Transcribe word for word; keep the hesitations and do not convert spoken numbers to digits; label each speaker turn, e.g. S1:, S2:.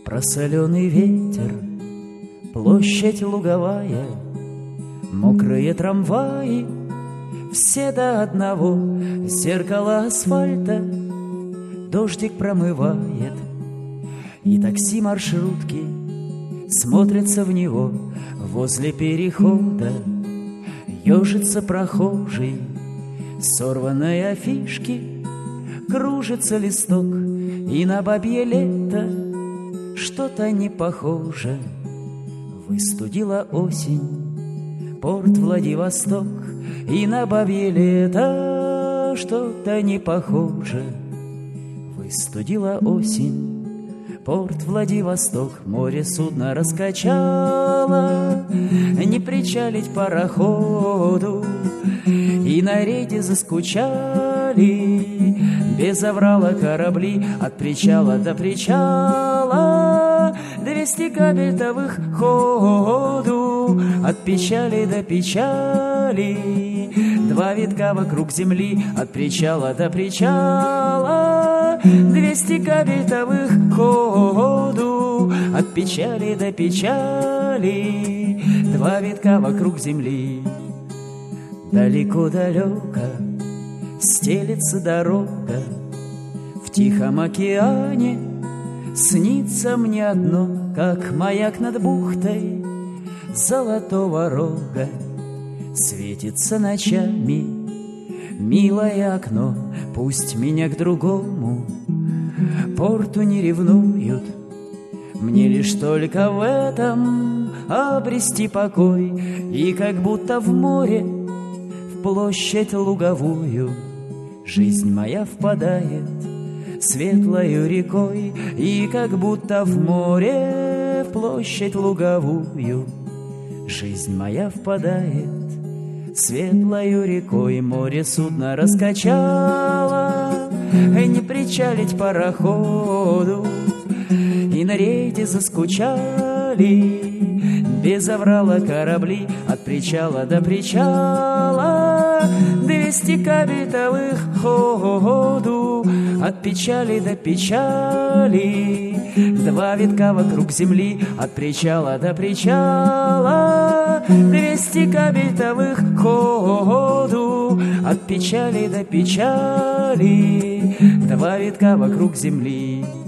S1: Просоленный ветер, площадь луговая, мокрые трамваи, все до одного, зеркало асфальта дождик промывает. И такси маршрутки смотрятся в него возле перехода. Ежится прохожий, сорванной афишки, кружится листок, и на бабье лето что-то не похоже. Выстудила осень порт Владивосток, и на бабье лето что-то не похоже. Выстудила осень порт Владивосток, море судно раскачало, не причалить пароходу, и на рейде заскучали без аврала корабли от причала до причала. Двести кабельтовых ходу от печали до печали, два витка вокруг земли от причала до причала. Двести кабельтовых ходу от печали до печали, два витка вокруг земли. Далеко-далеко стелется дорога, в Тихом океане снится мне одно, как маяк над бухтой Золотого Рога. Светится ночами милое окно, пусть меня к другому порту не ревнуют. Мне лишь только в этом обрести покой, и как будто в море, в площадь луговую, жизнь моя впадает светлою рекой. И как будто в море, в площадь луговую, жизнь моя впадает светлою рекой. Море судно раскачало, не причалить пароходу, и на рейде заскучали без аврала корабли от причала до причала. Двести кабельтовых ходу от печали до печали, два витка вокруг земли от причала до причала. Двести кабельтовых ходу от печали до печали, два витка вокруг земли.